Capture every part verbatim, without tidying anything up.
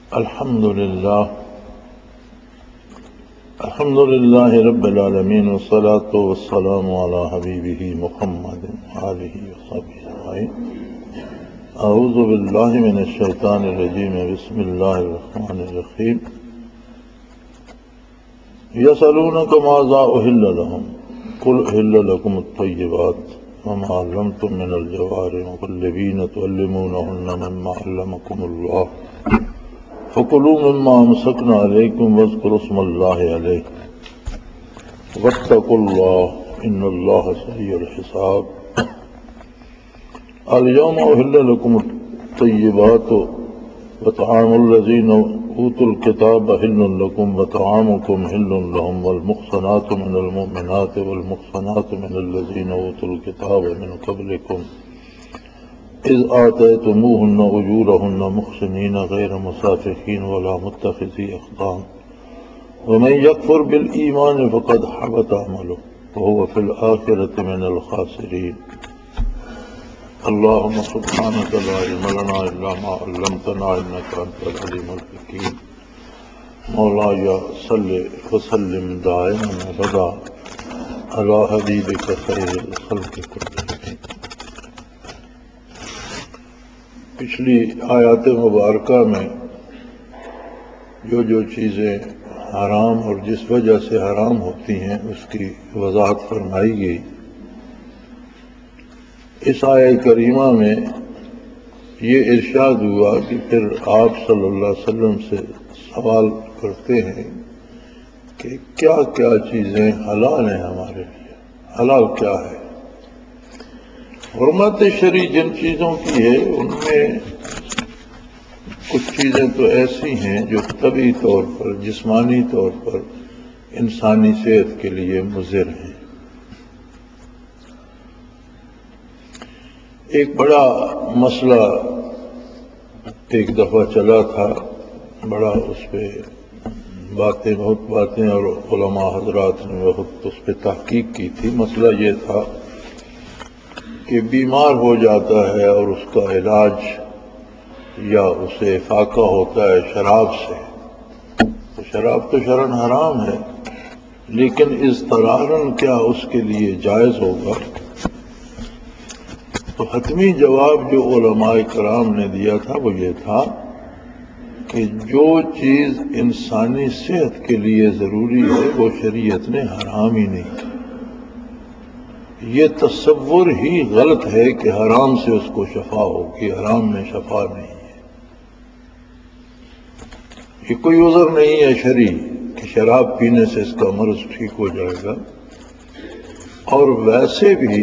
الحمد للہ الحمد للہ رب العالمین والصلاة والسلام علی حبیبہ محمد وآلہ وصحبہ اجمعین۔ اعوذ باللہ من الشیطان الرجیم، بسم اللہ الرحمن الرحیم۔ یسألونک ماذا احل لہم قل احل لکم الطیبات وما علمتم من الجوارح مکلبین تعلمونہن مما علمکم اللہ فَكُلُوا مِمَّا أَمْسَكْنَا عَلَيْكُمْ وَاذْكُرُوا اسْمَ اللَّهِ عَلَيْهِ وَاتَّقُوا اللَّهَ إِنَّ اللَّهَ سَرِيعُ الْحِسَابِ۔ الْيَوْمَ أُحِلَّ لَكُمُ الطَّيِّبَاتُ وَطَعَامُ الَّذِينَ أُوتُوا الْكِتَابَ حِلٌّ لَكُمْ وَطَعَامُكُمْ حِلٌّ لَهُمْ وَالْمُحْصَنَاتُ مِنَ الْمُؤْمِنَاتِ وَالْمُحْصَنَاتُ مِنَ الَّذِينَ أُوتُوا الْكِتَابَ مِنْ قَبْلِكُمْ إذ آتيتموهن أجورهن محسنين غير مسافحين ولا متخذي أخدان ومن يكفر بالإيمان فقد حبط عمله وهو في الآخرة من الخاسرين۔ اللهم سبحانك لا علم لنا إلا ما علمتنا إنك أنت العليم الحكيم۔ مولاي صل وسلم دائما أبدا على حبيبك خير الخلق كلهم۔ پچھلی آیات مبارکہ میں جو جو چیزیں حرام اور جس وجہ سے حرام ہوتی ہیں اس کی وضاحت فرمائی گئی۔ اس آیہ کریمہ میں یہ ارشاد ہوا کہ پھر آپ صلی اللہ علیہ وسلم سے سوال کرتے ہیں کہ کیا کیا چیزیں حلال ہیں ہمارے لیے، حلال کیا ہے۔ حرمت شرعی جن چیزوں کی ہے ان میں کچھ چیزیں تو ایسی ہیں جو طبعی طور پر، جسمانی طور پر انسانی صحت کے لیے مضر ہیں۔ ایک بڑا مسئلہ ایک دفعہ چلا تھا، بڑا اس پہ باتیں بہت باتیں اور علماء حضرات نے بہت اس پہ تحقیق کی تھی۔ مسئلہ یہ تھا کہ بیمار ہو جاتا ہے اور اس کا علاج یا اسے فاقہ ہوتا ہے شراب سے، تو شراب تو شرعاً حرام ہے، لیکن اضطراراً کیا اس کے لیے جائز ہوگا؟ تو حتمی جواب جو علماء کرام نے دیا تھا وہ یہ تھا کہ جو چیز انسانی صحت کے لیے ضروری ہے وہ شریعت نے حرام ہی نہیں کی۔ یہ تصور ہی غلط ہے کہ حرام سے اس کو شفا ہوگی، حرام میں شفا نہیں ہے۔ یہ کوئی عذر نہیں ہے شرعی کہ شراب پینے سے اس کا مرض ٹھیک ہو جائے گا۔ اور ویسے بھی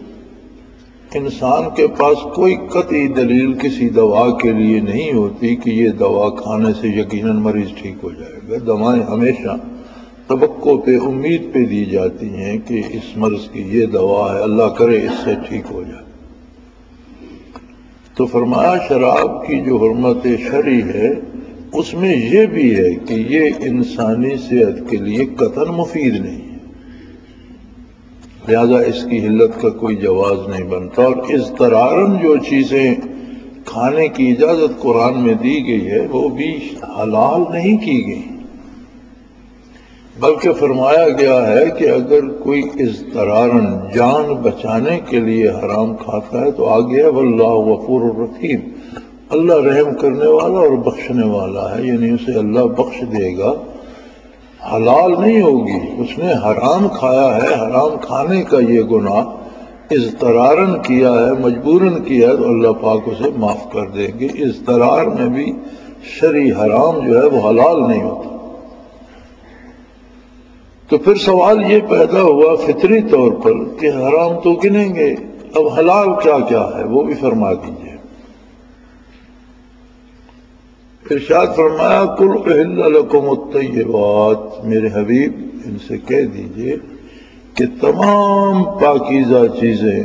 انسان کے پاس کوئی قطعی دلیل کسی دوا کے لیے نہیں ہوتی کہ یہ دوا کھانے سے یقیناً مریض ٹھیک ہو جائے گا۔ دوائیں ہمیشہ توقع پہ، امید پہ دی جاتی ہیں کہ اس مرض کی یہ دوا ہے، اللہ کرے اس سے ٹھیک ہو جائے۔ تو فرمایا شراب کی جو حرمت شرعی ہے اس میں یہ بھی ہے کہ یہ انسانی صحت کے لیے قطعاً مفید نہیں ہے، لہذا اس کی حلت کا کوئی جواز نہیں بنتا۔ اور اضطراراً جو چیزیں کھانے کی اجازت قرآن میں دی گئی ہے وہ بھی حلال نہیں کی گئی، بلکہ فرمایا گیا ہے کہ اگر کوئی اضطراراً جان بچانے کے لیے حرام کھاتا ہے تو آگے ہے واللہ غفور الرحیم، اللہ رحم کرنے والا اور بخشنے والا ہے، یعنی اسے اللہ بخش دے گا۔ حلال نہیں ہوگی، اس نے حرام کھایا ہے، حرام کھانے کا یہ گناہ اضطراراً کیا ہے، مجبوراً کیا ہے، تو اللہ پاک اسے معاف کر دیں گے۔ اضطرار میں بھی شرعی حرام جو ہے وہ حلال نہیں ہوتا۔ تو پھر سوال یہ پیدا ہوا فطری طور پر کہ حرام تو گنیں گے، اب حلال کیا کیا ہے وہ بھی فرما دیجئے۔ ارشاد فرمایا قل احل لکم الطیبات، میرے حبیب ان سے کہہ دیجئے کہ تمام پاکیزہ چیزیں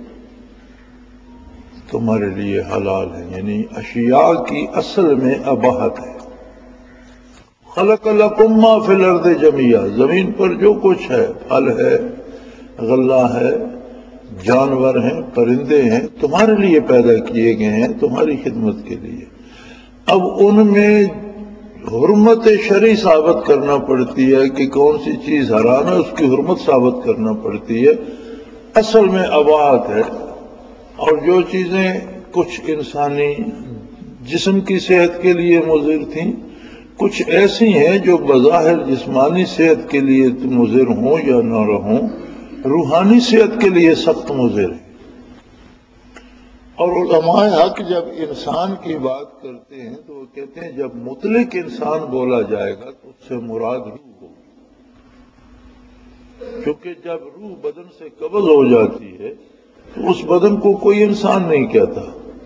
تمہارے لیے حلال ہیں، یعنی اشیاء کی اصل میں اباحت ہے۔ خلق لکم ما فی الارض جمیعا، زمین پر جو کچھ ہے، پھل ہے، غلہ ہے، جانور ہیں، پرندے ہیں، تمہارے لیے پیدا کیے گئے ہیں، تمہاری خدمت کے لیے۔ اب ان میں حرمت شرعی ثابت کرنا پڑتی ہے کہ کون سی چیز حرام ہے، اس کی حرمت ثابت کرنا پڑتی ہے، اصل میں اباحت ہے۔ اور جو چیزیں کچھ انسانی جسم کی صحت کے لیے مضر تھیں، کچھ ایسی ہیں جو بظاہر جسمانی صحت کے لیے مضر ہوں یا نہ رہوں، روحانی صحت کے لیے سخت مضر ہیں۔ اور علماء حق جب انسان کی بات کرتے ہیں تو وہ کہتے ہیں جب مطلق انسان بولا جائے گا تو اس سے مراد روح ہوگی، کیونکہ جب روح بدن سے قبض ہو جاتی ہے تو اس بدن کو کوئی انسان نہیں کہتا،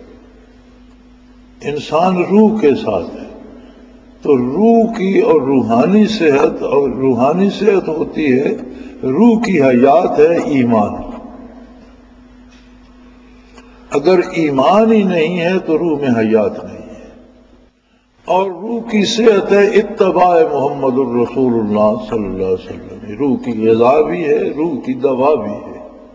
انسان روح کے ساتھ ہے۔ تو روح کی اور روحانی صحت، اور روحانی صحت ہوتی ہے، روح کی حیات ہے ایمان۔ اگر ایمان ہی نہیں ہے تو روح میں حیات نہیں ہے۔ اور روح کی صحت ہے اتباع محمد الرسول اللہ صلی اللہ علیہ وسلم، روح کی غذا بھی ہے، روح کی دوا بھی ہے۔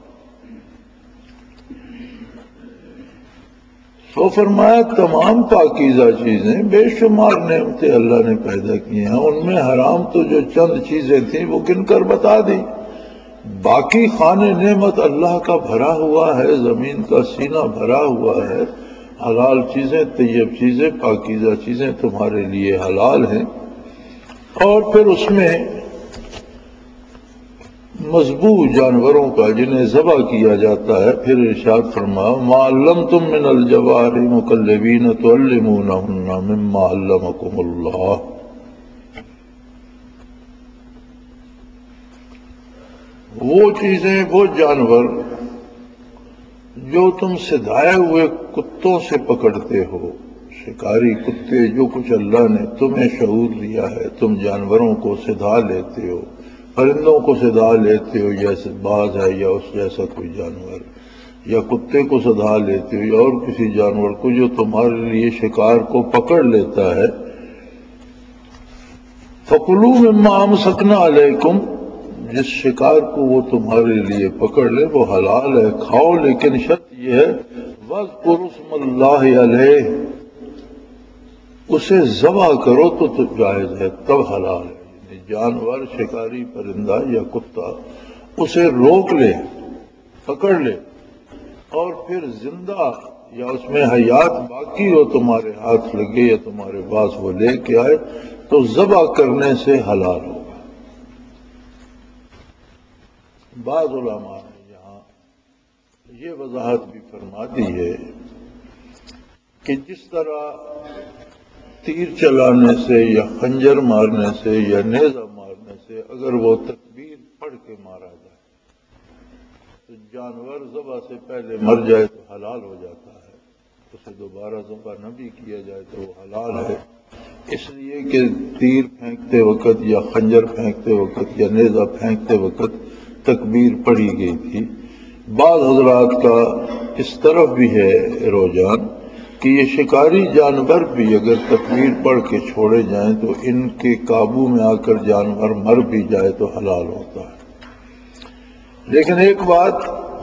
تو فرمایا تمام پاکیزہ چیزیں، بے شمار نعمتیں اللہ نے پیدا کی ہیں، ان میں حرام تو جو چند چیزیں تھیں وہ گن کر بتا دی، باقی خانے نعمت اللہ کا بھرا ہوا ہے، زمین کا سینہ بھرا ہوا ہے، حلال چیزیں، طیب چیزیں، پاکیزہ چیزیں تمہارے لیے حلال ہیں۔ اور پھر اس میں مذبوح جانوروں کا جنہیں ذبح کیا جاتا ہے، پھر ارشاد فرمایا ما علمتم من الجوارح مکلبین تعلمونہن مما علمکم اللہ۔ وہ چیزیں، وہ جانور جو تم سدھائے ہوئے کتوں سے پکڑتے ہو، شکاری کتے، جو کچھ اللہ نے تمہیں شعور دیا ہے، تم جانوروں کو سدھا لیتے ہو، پرندوں کو سدھا لیتے ہو، جیسے باز ہے یا اس جیسا کوئی جانور، یا کتے کو سدھا لیتے ہو یا اور کسی جانور کو جو تمہارے لیے شکار کو پکڑ لیتا ہے، فَكُلُوا مِمَّا أَمْسَكْنَا عَلَيْكُمْ، جس شکار کو وہ تمہارے لیے پکڑ لے وہ حلال ہے، کھاؤ، لیکن شرط یہ ہے وَاذْكُرُوا اسْمَ اللَّهِ عَلَيْهِ، اسے ذبح کرو تو تو جائز ہے، تب حلال ہے۔ یعنی جانور، شکاری پرندہ یا کتا اسے روک لے، پکڑ لے، اور پھر زندہ یا اس میں حیات باقی ہو، تمہارے ہاتھ لگے یا تمہارے پاس وہ لے کے آئے تو ذبح کرنے سے حلال ہوگا۔ بعض علماء نے یہاں یہ وضاحت بھی فرما دی ہے کہ جس طرح تیر چلانے سے یا خنجر مارنے سے یا نیزہ مارنے سے اگر وہ تکبیر پڑھ کے مارا جائے تو جانور ذبح سے پہلے مر جائے تو حلال ہو جاتا ہے، اسے دوبارہ ذبح نہ بھی کیا جائے تو وہ حلال ہے، اس لیے کہ تیر پھینکتے وقت یا خنجر پھینکتے وقت یا نیزہ پھینکتے وقت تکبیر پڑھی گئی تھی۔ بعض حضرات کا اس طرف بھی ہے رجحان کہ یہ شکاری جانور بھی اگر تکبیر پڑھ کے چھوڑے جائیں تو ان کے قابو میں آ کر جانور مر بھی جائے تو حلال ہوتا ہے۔ لیکن ایک بات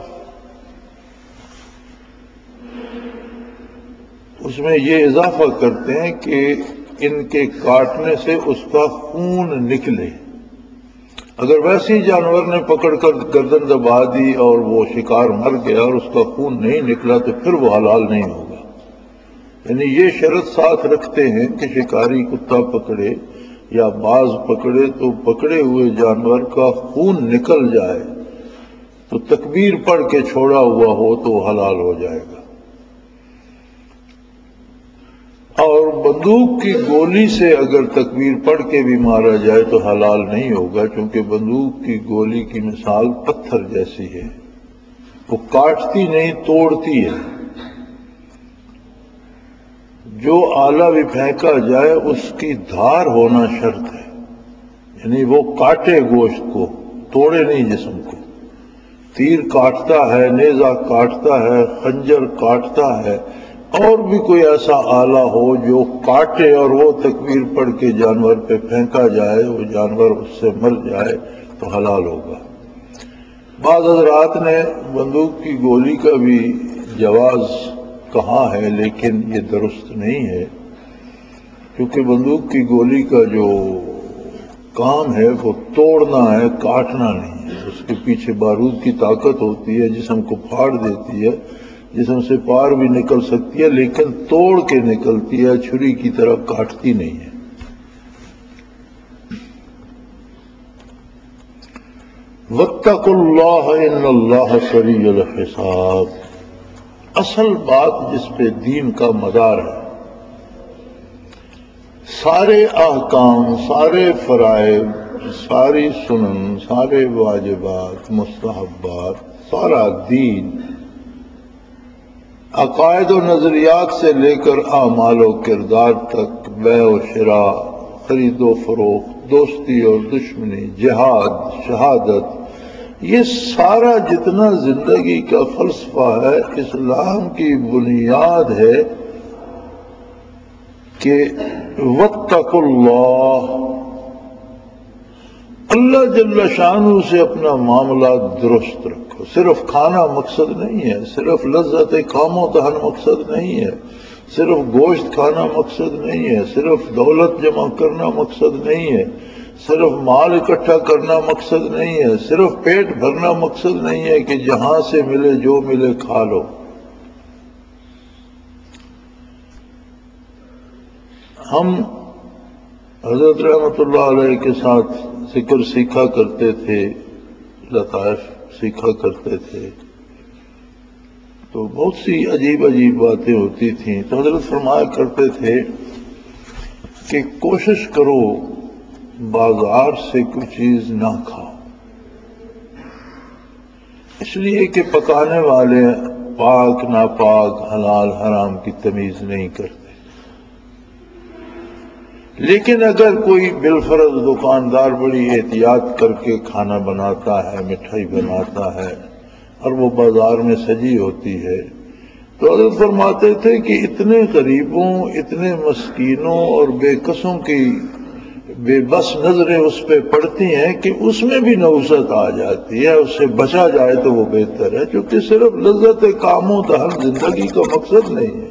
اس میں یہ اضافہ کرتے ہیں کہ ان کے کاٹنے سے اس کا خون نکلے۔ اگر ویسے ہی جانور نے پکڑ کر گردن دبا دی اور وہ شکار مر گیا اور اس کا خون نہیں نکلا تو پھر وہ حلال نہیں ہوگا۔ یعنی یہ شرط ساتھ رکھتے ہیں کہ شکاری کتا پکڑے یا باز پکڑے تو پکڑے ہوئے جانور کا خون نکل جائے تو تکبیر پڑھ کے چھوڑا ہوا ہو تو وہ حلال ہو جائے گا۔ اور بندوق کی گولی سے اگر تکبیر پڑھ کے بھی مارا جائے تو حلال نہیں ہوگا، کیونکہ بندوق کی گولی کی مثال پتھر جیسی ہے، وہ کاٹتی نہیں توڑتی ہے۔ جو آلہ بھی پھینکا جائے اس کی دھار ہونا شرط ہے، یعنی وہ کاٹے گوشت کو، توڑے نہیں جسم کو۔ تیر کاٹتا ہے، نیزہ کاٹتا ہے، خنجر کاٹتا ہے، اور بھی کوئی ایسا آلہ ہو جو کاٹے اور وہ تکبیر پڑھ کے جانور پہ پھینکا جائے، وہ جانور اس سے مر جائے تو حلال ہوگا۔ بعض حضرات نے بندوق کی گولی کا بھی جواز کہا ہے، لیکن یہ درست نہیں ہے، کیونکہ بندوق کی گولی کا جو کام ہے وہ توڑنا ہے، کاٹنا نہیں ہے. اس کے پیچھے بارود کی طاقت ہوتی ہے، جسم کو پھاڑ دیتی ہے، جسم سے پار بھی نکل سکتی ہے، لیکن توڑ کے نکلتی ہے، چھری کی طرح کاٹتی نہیں ہے. واتقوا اللہ ان اللہ سریع الحساب. اصل بات جس پہ دین کا مدار ہے، سارے احکام، سارے فرائض، ساری سنن، سارے واجبات، مستحبات، سارا دین عقائد و نظریات سے لے کر اعمال و کردار تک، بیع و شراء، خرید و فروخت، دوستی اور دشمنی، جہاد، شہادت، یہ سارا جتنا زندگی کا فلسفہ ہے، اسلام کی بنیاد ہے کہ واتقوا اللہ. اللہ جل شانہ سے اپنا معاملہ درست رکھو. صرف کھانا مقصد نہیں ہے، صرف لذت کام و دہن مقصد نہیں ہے، صرف گوشت کھانا مقصد نہیں ہے، صرف دولت جمع کرنا مقصد نہیں ہے، صرف مال اکٹھا کرنا مقصد نہیں ہے، صرف پیٹ بھرنا مقصد نہیں ہے کہ جہاں سے ملے جو ملے کھا لو. ہم حضرت رحمت اللہ علیہ کے ساتھ ذکر سیکھا کرتے تھے، لطائف سیکھا کرتے تھے، تو بہت سی عجیب عجیب باتیں ہوتی تھیں. تو حضرت فرمایا کرتے تھے کہ کوشش کرو بازار سے کوئی چیز نہ کھاؤ، اس لیے کہ پکانے والے پاک ناپاک، حلال حرام کی تمیز نہیں کرتے. لیکن اگر کوئی بالفرض دکاندار بڑی احتیاط کر کے کھانا بناتا ہے، مٹھائی بناتا ہے، اور وہ بازار میں سجی ہوتی ہے، تو حضرت فرماتے تھے کہ اتنے غریبوں، اتنے مسکینوں اور بے کسوں کی بے بس نظریں اس پہ پڑتی ہیں کہ اس میں بھی نحوست آ جاتی ہے. اس سے بچا جائے تو وہ بہتر ہے، کیونکہ صرف لذت کام و دہن زندگی کا مقصد نہیں ہے.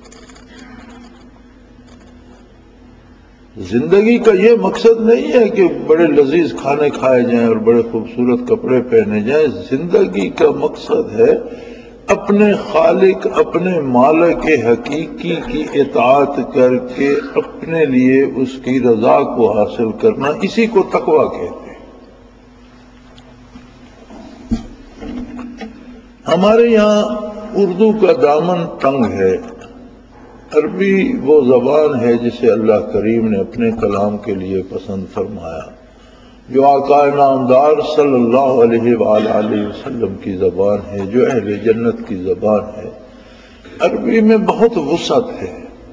زندگی کا یہ مقصد نہیں ہے کہ بڑے لذیذ کھانے کھائے جائیں اور بڑے خوبصورت کپڑے پہنے جائیں. زندگی کا مقصد ہے اپنے خالق، اپنے مالک حقیقی کی اطاعت کر کے اپنے لیے اس کی رضا کو حاصل کرنا. اسی کو تقویٰ کہتے ہیں. ہمارے یہاں اردو کا دامن تنگ ہے. عربی وہ زبان ہے جسے اللہ کریم نے اپنے کلام کے لیے پسند فرمایا، جو آقا نامدار صلی اللہ علیہ وآلہ وسلم کی زبان ہے، جو اہل جنت کی زبان ہے. عربی میں بہت وسعت ہے،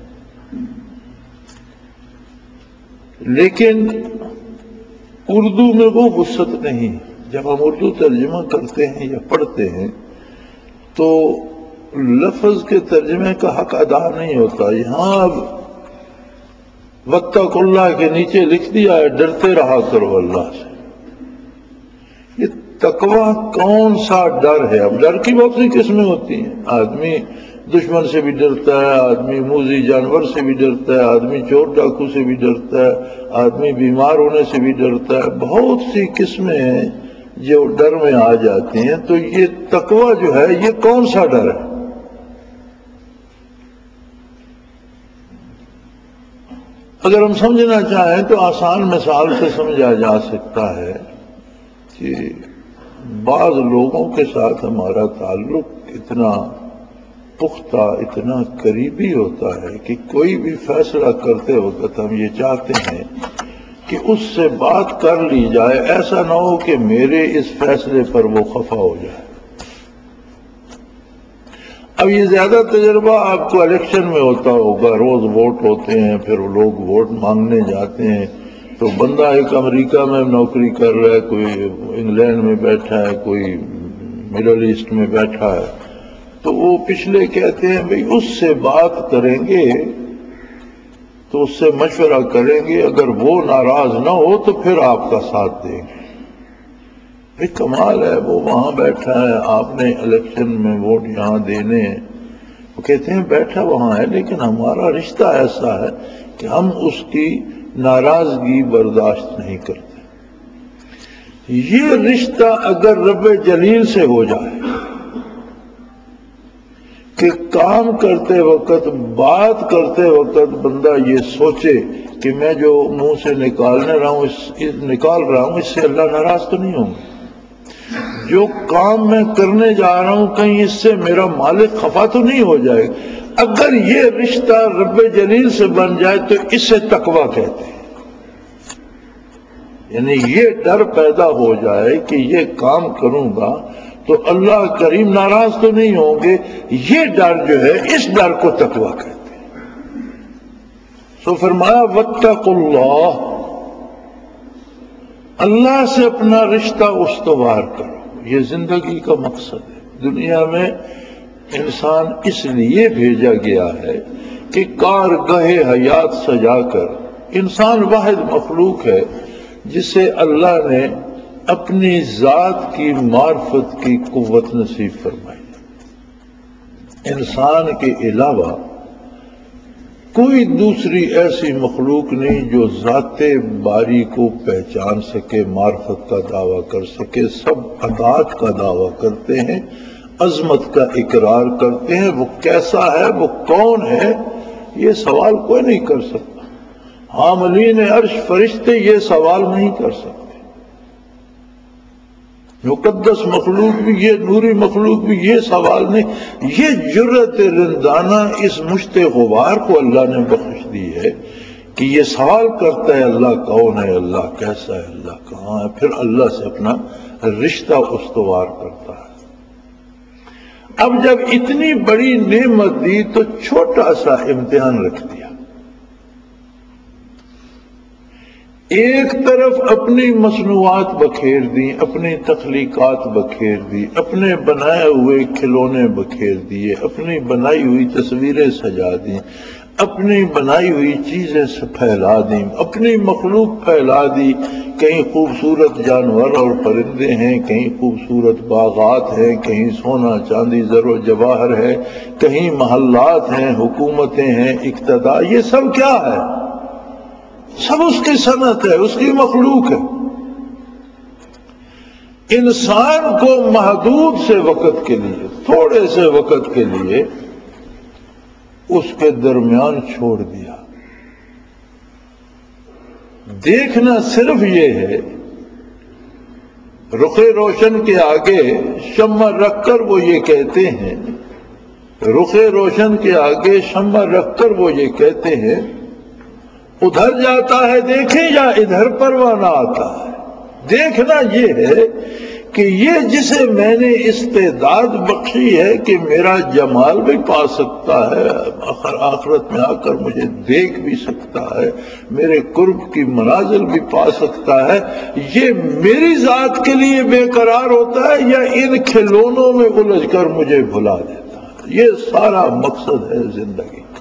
لیکن اردو میں وہ وسعت نہیں. جب ہم اردو ترجمہ کرتے ہیں یا پڑھتے ہیں تو لفظ کے ترجمے کا حق ادا نہیں ہوتا. یہاں اب واتقوا اللہ کے نیچے لکھ دیا ہے ڈرتے رہا کرو اللہ سے. یہ تقویٰ کون سا ڈر ہے؟ اب ڈر کی بہت سی قسمیں ہوتی ہیں. آدمی دشمن سے بھی ڈرتا ہے، آدمی موذی جانور سے بھی ڈرتا ہے، آدمی چور ڈاکو سے بھی ڈرتا ہے، آدمی بیمار ہونے سے بھی ڈرتا ہے. بہت سی قسمیں ہیں جو ڈر میں آ جاتی ہیں. تو یہ تقویٰ جو ہے یہ کون سا ڈر ہے؟ اگر ہم سمجھنا چاہیں تو آسان مثال سے سمجھا جا سکتا ہے کہ بعض لوگوں کے ساتھ ہمارا تعلق اتنا پختہ، اتنا قریبی ہوتا ہے کہ کوئی بھی فیصلہ کرتے وقت ہم یہ چاہتے ہیں کہ اس سے بات کر لی جائے، ایسا نہ ہو کہ میرے اس فیصلے پر وہ خفا ہو جائے. اب یہ زیادہ تجربہ آپ کو الیکشن میں ہوتا ہوگا. روز ووٹ ہوتے ہیں، پھر لوگ ووٹ مانگنے جاتے ہیں، تو بندہ ایک امریکہ میں نوکری کر رہا ہے، کوئی انگلینڈ میں بیٹھا ہے، کوئی مڈل ایسٹ میں بیٹھا ہے، تو وہ پچھلے کہتے ہیں بھئی اس سے بات کریں گے تو اس سے مشورہ کریں گے، اگر وہ ناراض نہ ہو تو پھر آپ کا ساتھ دیں گے. بھئی کمال ہے، وہ وہاں بیٹھا ہے، آپ نے الیکشن میں ووٹ یہاں دینے ہیں. وہ کہتے ہیں بیٹھا وہاں ہے، لیکن ہمارا رشتہ ایسا ہے کہ ہم اس کی ناراضگی برداشت نہیں کرتے۔ یہ رشتہ اگر رب جلیل سے ہو جائے کہ کام کرتے وقت، بات کرتے وقت بندہ یہ سوچے کہ میں جو منہ سے نکالنے رہا ہوں اس نکال رہا ہوں اس سے اللہ ناراض تو نہیں ہوں گا، جو کام میں کرنے جا رہا ہوں کہیں اس سے میرا مالک خفا تو نہیں ہو جائے گا، اگر یہ رشتہ رب جلیل سے بن جائے تو اس سے تقویٰ کہتے ہیں۔ یعنی یہ ڈر پیدا ہو جائے کہ یہ کام کروں گا تو اللہ کریم ناراض تو نہیں ہوں گے، یہ ڈر جو ہے اس ڈر کو تقویٰ کہتے ہیں۔ سو فرمایا واتقوا اللہ، اللہ سے اپنا رشتہ استوار کرو۔ یہ زندگی کا مقصد ہے۔ دنیا میں انسان اس لیے بھیجا گیا ہے کہ کارگاہ حیات سجا کر، انسان واحد مخلوق ہے جسے اللہ نے اپنی ذات کی معرفت کی قوت نصیب فرمائی۔ انسان کے علاوہ کوئی دوسری ایسی مخلوق نہیں جو ذات باری کو پہچان سکے، معرفت کا دعویٰ کر سکے۔ سب عطاعت کا دعویٰ کرتے ہیں، عظمت کا اقرار کرتے ہیں، وہ کیسا ہے، وہ کون ہے، یہ سوال کوئی نہیں کر سکتا۔ حاملین عرش فرشتے یہ سوال نہیں کر سکتے، مقدس مخلوق بھی، یہ نوری مخلوق بھی یہ سوال نہیں۔ یہ جرأت رندانہ اس مشت غبار کو اللہ نے بخش دی ہے کہ یہ سوال کرتا ہے اللہ کون ہے، اللہ کیسا ہے، اللہ کہاں ہے، پھر اللہ سے اپنا رشتہ استوار کرتا ہے۔ اب جب اتنی بڑی نعمت دی تو چھوٹا سا امتحان رکھ دیا۔ ایک طرف اپنی مصنوعات بکھیر دی، اپنی تخلیقات بکھیر دی، اپنے بنائے ہوئے کھلونے بکھیر دیے، اپنی بنائی ہوئی تصویریں سجا دی، اپنی بنائی ہوئی چیزیں پھیلا دیں، اپنی مخلوق پھیلا دی۔ کہیں خوبصورت جانور اور پرندے ہیں، کہیں خوبصورت باغات ہیں، کہیں سونا چاندی زر و جواہر ہے، کہیں محلات ہیں، حکومتیں ہیں، اقتدار، یہ سب کیا ہے؟ سب اس کی صنعت ہے، اس کی مخلوق ہے۔ انسان کو محدود سے وقت کے لیے، تھوڑے سے وقت کے لیے اس کے درمیان چھوڑ دیا۔ دیکھنا صرف یہ ہے، رخ روشن کے آگے شمع رکھ کر وہ یہ کہتے ہیں، رخ روشن کے آگے شمع رکھ کر وہ یہ کہتے ہیں ادھر جاتا ہے دیکھیں یا ادھر پروانہ آتا ہے۔ دیکھنا یہ ہے کہ یہ جسے میں نے استعداد بخشی ہے کہ میرا جمال بھی پا سکتا ہے، آخر آخرت میں آ کر مجھے دیکھ بھی سکتا ہے، میرے قرب کی منازل بھی پا سکتا ہے، یہ میری ذات کے لیے بے قرار ہوتا ہے یا ان کھلونوں میں الجھ کر مجھے بھلا دیتا ہے۔ یہ سارا مقصد ہے زندگی کا۔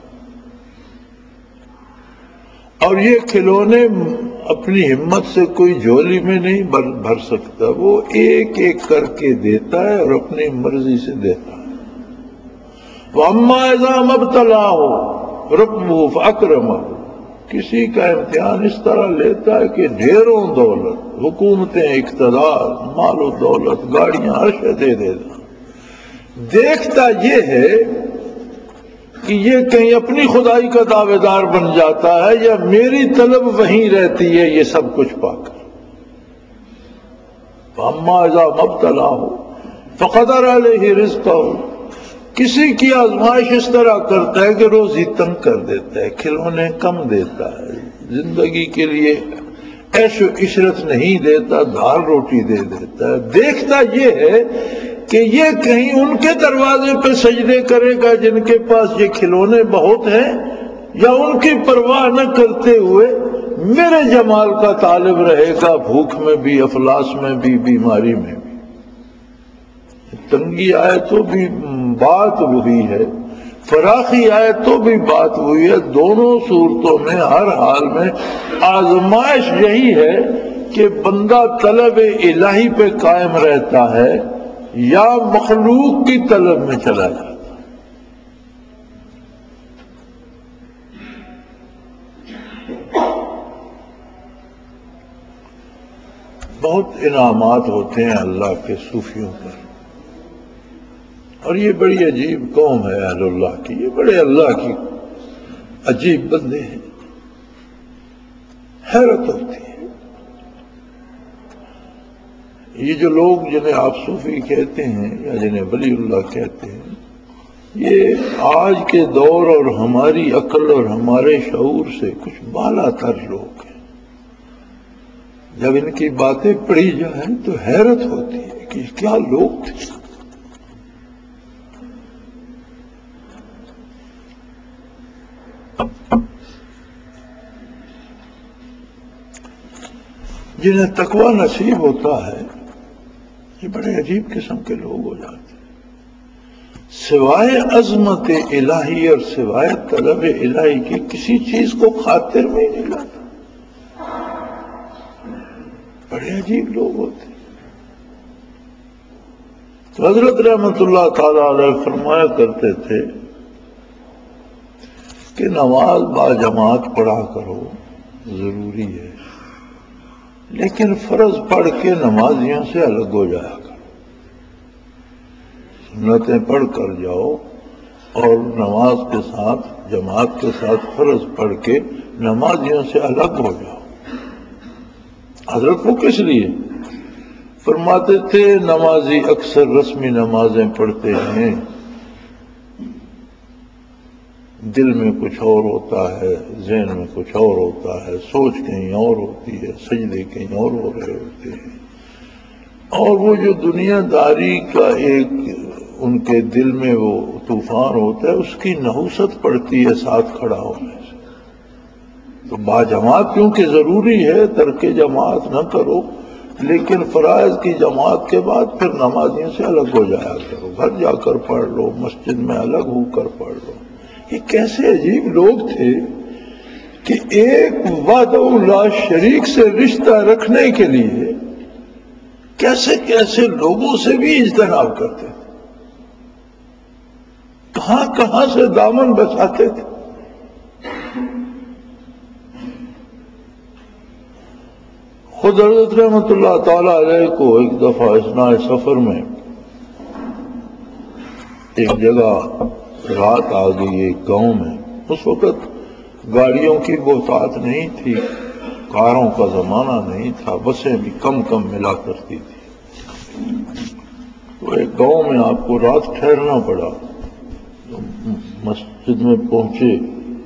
اور یہ کھلونے اپنی ہمت سے کوئی جھولی میں نہیں بھر سکتا، وہ ایک ایک کر کے دیتا ہے اور اپنی مرضی سے دیتا ہے۔ وَأَمَّا إِذَا مَا ابْتَلَاهُ رَبُّهُ فَأَكْرَمَهُ، کسی کا امتحان اس طرح لیتا ہے کہ ڈھیروں دولت، حکومتیں، اقتدار، مال و دولت، گاڑیاں، عرش دے دیتا، دیکھتا یہ ہے کہ یہ کہیں اپنی خدائی کا دعوے دار بن جاتا ہے یا میری طلب وہیں رہتی ہے یہ سب کچھ پا کر۔ فَأَمَّا إِذَا مَا ابْتَلَاهُ فَقَدَرَ عَلَيْهِ رِزْقَهُ، کسی کی آزمائش اس طرح کرتا ہے کہ روزی تنگ کر دیتا ہے، کھلونے کم دیتا ہے، زندگی کے لیے عیش و عشرت نہیں دیتا، دال روٹی دے دیتا ہے۔ دیکھتا یہ ہے کہ یہ کہیں ان کے دروازے پہ سجدے کرے گا جن کے پاس یہ کھلونے بہت ہیں، یا ان کی پرواہ نہ کرتے ہوئے میرے جمال کا طالب رہے گا، بھوک میں بھی، افلاس میں بھی، بیماری میں بھی۔ تنگی آئے تو بھی بات وہی ہے، فراخی آئے تو بھی بات وہی ہے۔ دونوں صورتوں میں ہر حال میں آزمائش یہی ہے کہ بندہ طلب الہی پہ قائم رہتا ہے یا مخلوق کی طلب میں چلا جاتا ہے۔ بہت انعامات ہوتے ہیں اللہ کے صوفیوں پر، اور یہ بڑی عجیب قوم ہے اہل اللہ کی، یہ بڑے اللہ کی عجیب بندے ہیں، حیرت ہوتی ہے۔ یہ جو لوگ جنہیں آپ صوفی کہتے ہیں یا جنہیں ولی اللہ کہتے ہیں، یہ آج کے دور اور ہماری عقل اور ہمارے شعور سے کچھ بالا تر لوگ ہیں۔ جب ان کی باتیں پڑھی جائیں تو حیرت ہوتی ہے کہ کیا لوگ تھے۔ جنہیں تقویٰ نصیب ہوتا ہے یہ بڑے عجیب قسم کے لوگ ہو جاتے ہیں، سوائے عظمت الہی اور سوائے طلب الہی کی کسی چیز کو خاطر میں نہیں لاتا، بڑے عجیب لوگ ہوتے ہیں۔ تو حضرت رحمت اللہ تعالی علیہ فرمایا کرتے تھے کہ نماز با جماعت پڑھا کرو، ضروری ہے، لیکن فرض پڑھ کے نمازیوں سے الگ ہو جایا کرو، سنتیں پڑھ کر جاؤ اور نماز کے ساتھ جماعت کے ساتھ فرض پڑھ کے نمازیوں سے الگ ہو جاؤ۔ حضرت وہ کس لیے فرماتے تھے؟ نمازی اکثر رسمی نمازیں پڑھتے ہیں، دل میں کچھ اور ہوتا ہے، ذہن میں کچھ اور ہوتا ہے، سوچ کہیں اور ہوتی ہے، سجدے کہیں اور ہو رہے ہوتے ہیں، اور وہ جو دنیا داری کا ایک ان کے دل میں وہ طوفان ہوتا ہے، اس کی نحوست پڑتی ہے ساتھ کھڑا ہونے سے۔ تو با جماعت کیونکہ ضروری ہے، ترک جماعت نہ کرو، لیکن فرائض کی جماعت کے بعد پھر نمازیوں سے الگ ہو جایا کرو، گھر جا کر پڑھ لو، مسجد میں الگ ہو کر پڑھ لو۔ یہ کیسے عجیب لوگ تھے کہ ایک وحدہ لا شریک سے رشتہ رکھنے کے لیے کیسے کیسے لوگوں سے بھی اجتناب کرتے تھے، کہاں کہاں سے دامن بچاتے تھے۔ خود حضرت رحمت اللہ تعالی علیہ کو ایک دفعہ اثناء سفر میں ایک جگہ رات آ گئی، ایک گاؤں میں۔ اس وقت گاڑیوں کی بہتات نہیں تھی، کاروں کا زمانہ نہیں تھا، بسیں بھی کم کم ملا کرتی تھی۔ تو ایک گاؤں میں آپ کو رات ٹھہرنا پڑا۔ مسجد میں پہنچے،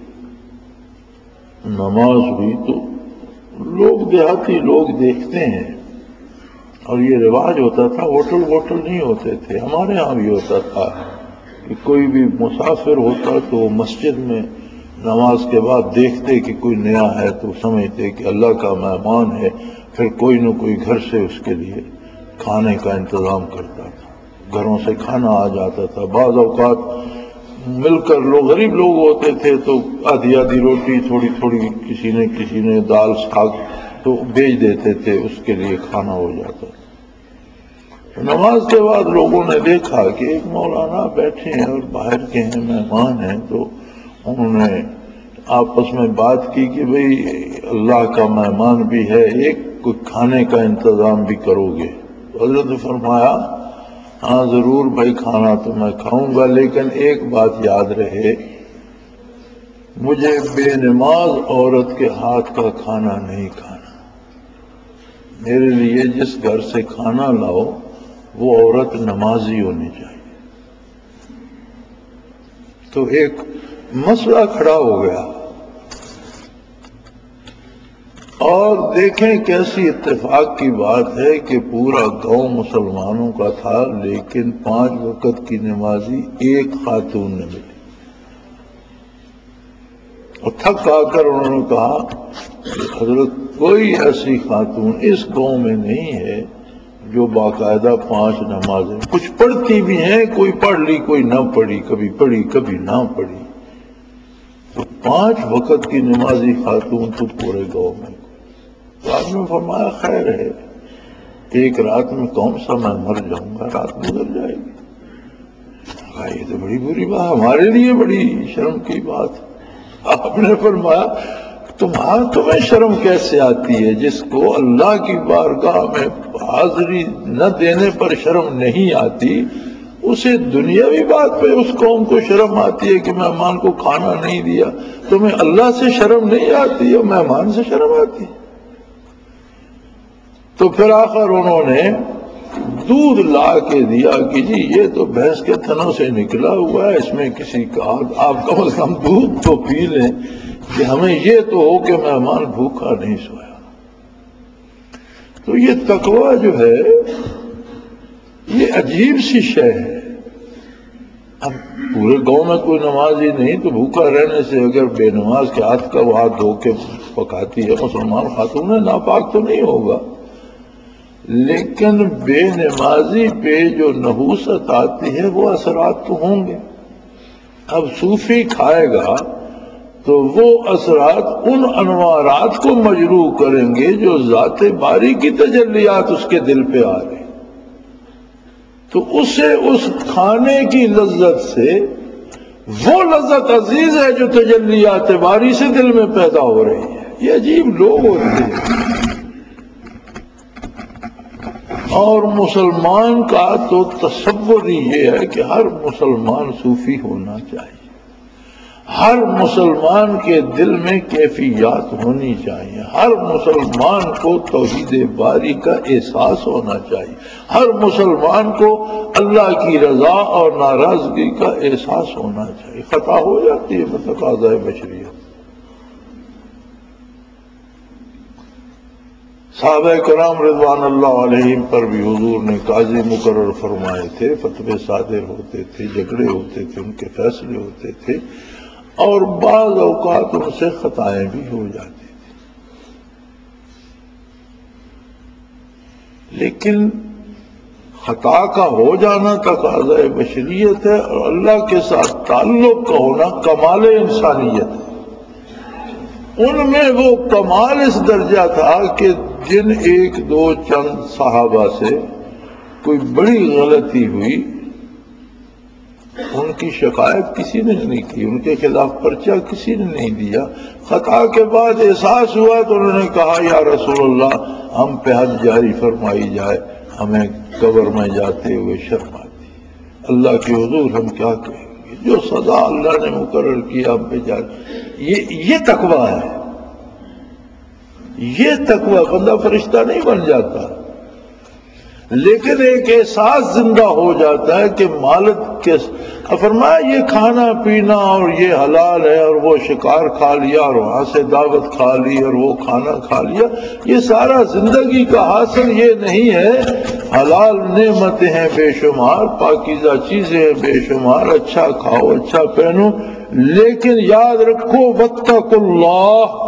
نماز ہوئی تو لوگ دیہاتی لوگ دیکھتے ہیں، اور یہ رواج ہوتا تھا، ہوٹل ووٹل نہیں ہوتے تھے، ہمارے ہاں بھی ہوتا تھا کہ کوئی بھی مسافر ہوتا تو وہ مسجد میں نماز کے بعد دیکھتے کہ کوئی نیا ہے تو سمجھتے کہ اللہ کا مہمان ہے، پھر کوئی نہ کوئی گھر سے اس کے لیے کھانے کا انتظام کرتا تھا، گھروں سے کھانا آ جاتا تھا۔ بعض اوقات مل کر لوگ غریب لوگ ہوتے تھے تو آدھی آدھی روٹی، تھوڑی تھوڑی کسی نے کسی نے دال ساگ تو بیچ دیتے تھے، اس کے لیے کھانا ہو جاتا تھا۔ نماز کے بعد لوگوں نے دیکھا کہ ایک مولانا بیٹھے ہیں اور باہر کے ہیں، مہمان ہیں، تو انہوں نے آپس میں بات کی کہ بھئی اللہ کا مہمان بھی ہے، ایک کوئی کھانے کا انتظام بھی کرو گے؟ حضرت نے فرمایا ہاں ضرور بھائی، کھانا تو میں کھاؤں گا، لیکن ایک بات یاد رہے، مجھے بے نماز عورت کے ہاتھ کا کھانا نہیں کھانا، میرے لیے جس گھر سے کھانا لاؤ وہ عورت نمازی ہونی چاہیے۔ تو ایک مسئلہ کھڑا ہو گیا، اور دیکھیں کیسی اتفاق کی بات ہے کہ پورا گاؤں مسلمانوں کا تھا، لیکن پانچ وقت کی نمازی ایک خاتون نے ملی۔ اور تھک آ کر انہوں نے کہا کہ حضرت کوئی ایسی خاتون اس گاؤں میں نہیں ہے جو باقاعدہ پانچ نمازیں، کچھ پڑھتی بھی ہیں، کوئی پڑھ لی کوئی نہ پڑھی، کبھی پڑھی کبھی نہ پڑھی، تو پانچ وقت کی نمازی خاتون تو پورے گاؤں میں۔ تو آپ نے فرمایا خیر ہے، ایک رات میں کون سا میں مر جاؤں گا، رات گزر جائے گی۔ یہ تو بڑی بری بات، ہمارے لیے بڑی شرم کی بات۔ آپ نے فرمایا تمہارا تمہیں شرم کیسے آتی ہے؟ جس کو اللہ کی بارگاہ میں حاضری نہ دینے پر شرم نہیں آتی، اسے دنیاوی بات پہ اس قوم کو شرم آتی ہے کہ مہمان کو کھانا نہیں دیا۔ تمہیں اللہ سے شرم نہیں آتی ہے، مہمان سے شرم آتی ہے۔ تو پھر آخر انہوں نے دودھ لا کے دیا کہ جی یہ تو بھینس کے تھنوں سے نکلا ہوا ہے، اس میں کسی کا آپ کم از کم دودھ تو پی لیں کہ ہمیں یہ تو ہو کہ مہمان بھوکا نہیں سویا۔ تو یہ تقویٰ جو ہے یہ عجیب سی شے ہے۔ اب پورے گاؤں میں کوئی نمازی نہیں تو بھوکا رہنے سے اگر بے نماز کے ہاتھ کا وہ ہاتھ دھو کے پکاتی ہے مسلمان خاتون ہے، ناپاک تو نہیں ہوگا، لیکن بے نمازی پہ جو نحوست آتی ہے وہ اثرات تو ہوں گے۔ اب صوفی کھائے گا تو وہ اثرات ان انوارات کو مجروح کریں گے جو ذات باری کی تجلیات اس کے دل پہ آ رہے، تو اسے اس کھانے کی لذت سے وہ لذت عزیز ہے جو تجلیات باری سے دل میں پیدا ہو رہی ہے۔ یہ عجیب لوگ ہوتے ہیں۔ اور مسلمان کا تو تصور ہی یہ ہے کہ ہر مسلمان صوفی ہونا چاہیے، ہر مسلمان کے دل میں کیفیات ہونی چاہیے، ہر مسلمان کو توحید باری کا احساس ہونا چاہیے، ہر مسلمان کو اللہ کی رضا اور ناراضگی کا احساس ہونا چاہیے۔ خطا ہو جاتی ہے بتقاضۂ بشریت۔ صحابہ کرام رضوان اللہ علیہم پر بھی حضور نے قاضی مقرر فرمائے تھے، فتوے صادر ہوتے تھے، جھگڑے ہوتے تھے، ان کے فیصلے ہوتے تھے، اور بعض اوقات ان سے خطائیں بھی ہو جاتی تھی، لیکن خطا کا ہو جانا تقاضۂ بشریت ہے، اور اللہ کے ساتھ تعلق کا ہونا کمال انسانیت ہے۔ ان میں وہ کمال اس درجہ تھا کہ جن ایک دو چند صحابہ سے کوئی بڑی غلطی ہوئی ان کی شکایت کسی نے نہیں کی، ان کے خلاف پرچہ کسی نے نہیں دیا۔ خطا کے بعد احساس ہوا تو انہوں نے کہا یا رسول اللہ ہم پہ حد جاری فرمائی جائے، ہمیں قبر میں جاتے ہوئے شرم آتی ہے، اللہ کے حضور ہم کیا کہیں گے، جو سزا اللہ نے مقرر کیا ہم پہ جاری۔ یہ یہ تقویٰ ہے، یہ تقویٰ۔ بندہ فرشتہ نہیں بن جاتا، لیکن ایک احساس زندہ ہو جاتا ہے کہ مالک کے فرمایا یہ کھانا پینا اور یہ حلال ہے، اور وہ شکار کھا لیا اور وہاں سے دعوت کھا لی اور وہ کھانا کھا لیا، یہ سارا زندگی کا حاصل یہ نہیں ہے۔ حلال نعمتیں ہیں بے شمار، پاکیزہ چیزیں ہیں بے شمار، اچھا کھاؤ اچھا پہنو، لیکن یاد رکھو واتقوا اللہ،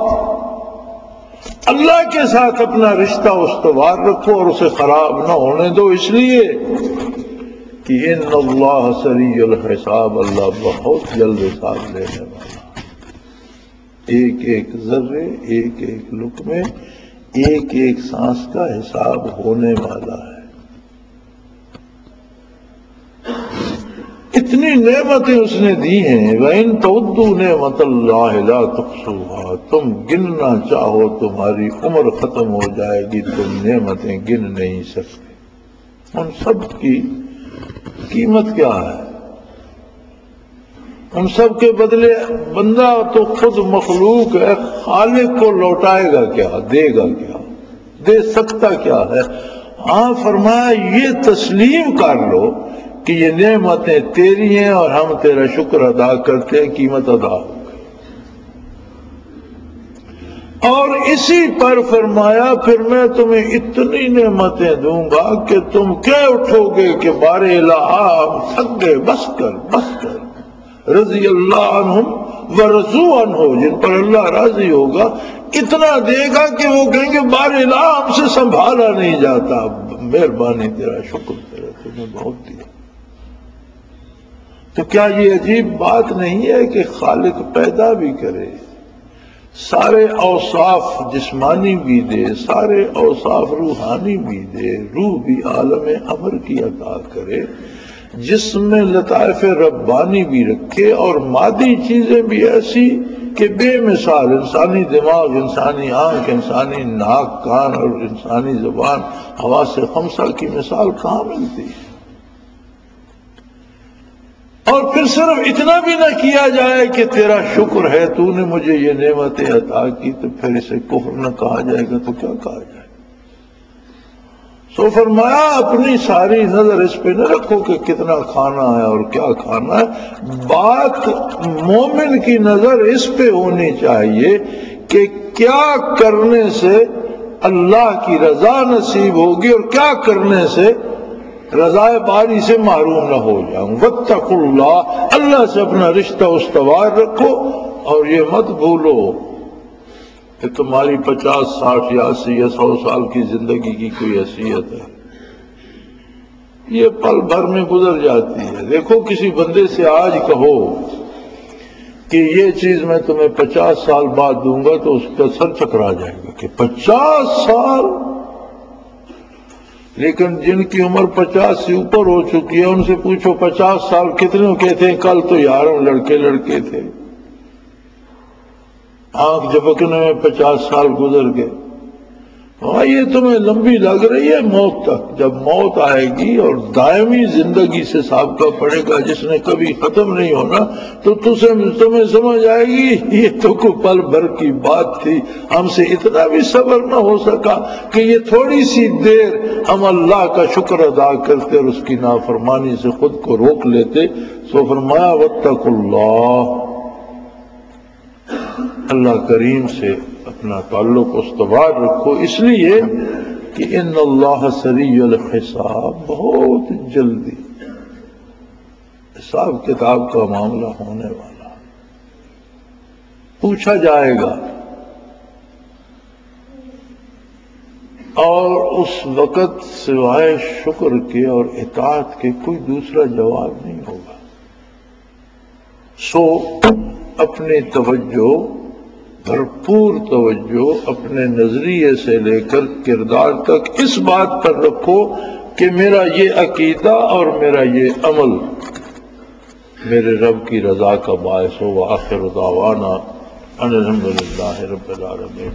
اللہ کے ساتھ اپنا رشتہ استوار رکھو اور اسے خراب نہ ہونے دو، اس لیے کہ ان اللہ سریع الحساب، اللہ بہت جلد حساب لینے والا، ایک ایک ذرے، ایک ایک لقمے، ایک ایک سانس کا حساب ہونے والا ہے۔ اتنی نعمتیں اس نے دی ہیں، وَإِن تَعُدُّوا نِعْمَتَ اللَّهِ لَا تُحْصُوهَا، تم گننا چاہو تمہاری عمر ختم ہو جائے گی، تم نعمتیں گن نہیں سکتے۔ ان سب کی قیمت کیا ہے؟ ان سب کے بدلے بندہ تو خود مخلوق ہے، خالق کو لوٹائے گا کیا، دے گا کیا، دے سکتا کیا ہے؟ ہاں فرمایا یہ تسلیم کر لو کہ یہ نعمتیں تیری ہیں اور ہم تیرا شکر ادا کرتے ہیں، قیمت ادا ہو گئی۔ اور اسی پر فرمایا پھر میں تمہیں اتنی نعمتیں دوں گا کہ تم کہہ اٹھو گے کہ بار الہ ہم تھک گئے، بس کر بس کر۔ رضی اللہ عنہم ورضوا عنہ، جن پر اللہ راضی ہوگا اتنا دے گا کہ وہ کہیں گے بار الہ ہم سے سنبھالا نہیں جاتا، مہربانی تیرا، شکر تیرا، تم نے بہت دیا۔ تو کیا یہ عجیب بات نہیں ہے کہ خالق پیدا بھی کرے، سارے اوصاف جسمانی بھی دے، سارے اوصاف روحانی بھی دے، روح بھی عالم امر کی عطا کرے، جسم میں لطائف ربانی بھی رکھے، اور مادی چیزیں بھی ایسی کہ بے مثال انسانی دماغ، انسانی آنکھ، انسانی ناک کان اور انسانی زبان حواس خمسہ کی مثال کہاں ملتی ہے؟ اور پھر صرف اتنا بھی نہ کیا جائے کہ تیرا شکر ہے تو نے مجھے یہ نعمتیں عطا کی، تو پھر اسے کفر نہ کہا جائے گا تو کیا کہا جائے؟ سو فرمایا اپنی ساری نظر اس پہ نہ رکھو کہ کتنا کھانا ہے اور کیا کھانا ہے، بات مومن کی نظر اس پہ ہونی چاہیے کہ کیا کرنے سے اللہ کی رضا نصیب ہوگی اور کیا کرنے سے رضائے باری سے محروم نہ ہو جاؤں۔ واتقوا اللہ، اللہ سے اپنا رشتہ استوار رکھو اور یہ مت بھولو کہ تمہاری پچاس ساٹھ یا اسی یا سو سال کی زندگی کی کوئی حیثیت ہے، یہ پل بھر میں گزر جاتی ہے۔ دیکھو کسی بندے سے آج کہو کہ یہ چیز میں تمہیں پچاس سال بعد دوں گا تو اس کا سر چکرا جائے گا کہ پچاس سال، لیکن جن کی عمر پچاس سے اوپر ہو چکی ہے ان سے پوچھو پچاس سال کتنے کے تھے؟ کل تو یار لڑکے لڑکے تھے، آنکھ جھپکنے میں پچاس سال گزر گئے۔ ہاں یہ تمہیں لمبی لگ رہی ہے موت تک، جب موت آئے گی اور دائمی زندگی سے سابقہ پڑے گا جس نے کبھی ختم نہیں ہونا، تو تمہیں سمجھ آئے گی یہ تو کوئی پل بھر کی بات تھی، ہم سے اتنا بھی صبر نہ ہو سکا کہ یہ تھوڑی سی دیر ہم اللہ کا شکر ادا کرتے اور اس کی نافرمانی سے خود کو روک لیتے۔ سو فرمایا واتقوا اللہ، اللہ کریم سے اپنا تعلق استوار رکھو، اس لیے کہ ان اللہ سریع الحساب، بہت جلدی حساب کتاب کا معاملہ ہونے والا، پوچھا جائے گا اور اس وقت سوائے شکر کے اور اطاعت کے کوئی دوسرا جواب نہیں ہوگا۔ سو اپنی توجہ، بھرپور توجہ اپنے نظریے سے لے کر کردار تک اس بات پر رکھو کہ میرا یہ عقیدہ اور میرا یہ عمل میرے رب کی رضا کا باعث ہو۔ وآخر دعوانا ان الحمد للہ رب العالمین۔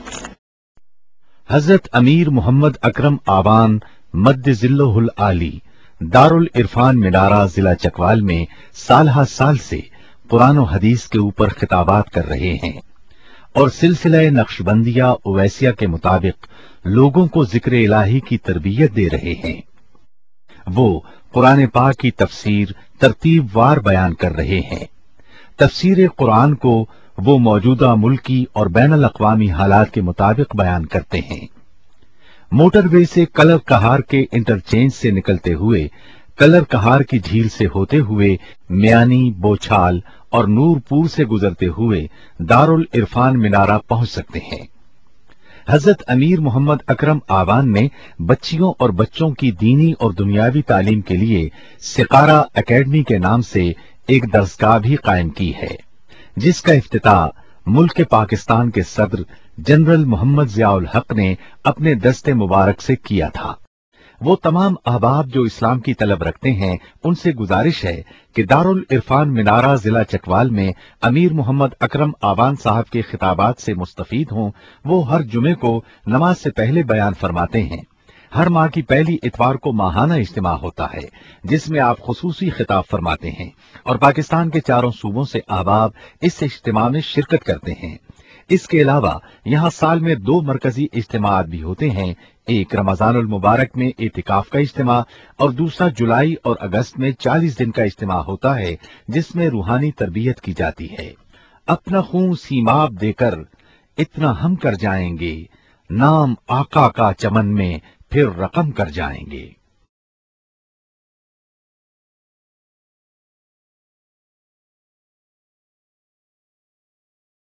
حضرت امیر محمد اکرم آوان مد ذلہ العالی دارالعرفان منارہ ضلع چکوال میں سالہ سال سے قرآن و حدیث کے اوپر خطابات کر رہے ہیں اور سلسلہ نقشبندیہ اویسیہ کے مطابق لوگوں کو ذکر الہی کی تربیت دے رہے ہیں۔ وہ قرآن پاک کی تفسیر ترتیب وار بیان کر رہے ہیں۔ تفسیر قرآن کو وہ موجودہ ملکی اور بین الاقوامی حالات کے مطابق بیان کرتے ہیں۔ موٹر وے سے کلر کہار کے انٹرچینج سے نکلتے ہوئے کلر کہار کی جھیل سے ہوتے ہوئے میانی، بوچھال اور نور پور سے گزرتے ہوئے دارالعرفان منارہ پہنچ سکتے ہیں۔ حضرت امیر محمد اکرم آوان نے بچیوں اور بچوں کی دینی اور دنیاوی تعلیم کے لیے سقارہ اکیڈمی کے نام سے ایک درسگاہ بھی قائم کی ہے، جس کا افتتاح ملک پاکستان کے صدر جنرل محمد ضیاء الحق نے اپنے دست مبارک سے کیا تھا۔ وہ تمام احباب جو اسلام کی طلب رکھتے ہیں ان سے گزارش ہے کہ دارالعرفان منارہ ضلع چکوال میں امیر محمد اکرم آوان صاحب کے خطابات سے مستفید ہوں۔ وہ ہر جمعے کو نماز سے پہلے بیان فرماتے ہیں۔ ہر ماہ کی پہلی اتوار کو ماہانہ اجتماع ہوتا ہے جس میں آپ خصوصی خطاب فرماتے ہیں اور پاکستان کے چاروں صوبوں سے احباب اس اجتماع میں شرکت کرتے ہیں۔ اس کے علاوہ یہاں سال میں دو مرکزی اجتماعات بھی ہوتے ہیں، ایک رمضان المبارک میں اعتکاف کا اجتماع اور دوسرا جولائی اور اگست میں چالیس دن کا اجتماع ہوتا ہے جس میں روحانی تربیت کی جاتی ہے۔ اپنا خون سیماب دے کر اتنا ہم کر جائیں گے، نام آقا کا چمن میں پھر رقم کر جائیں گے۔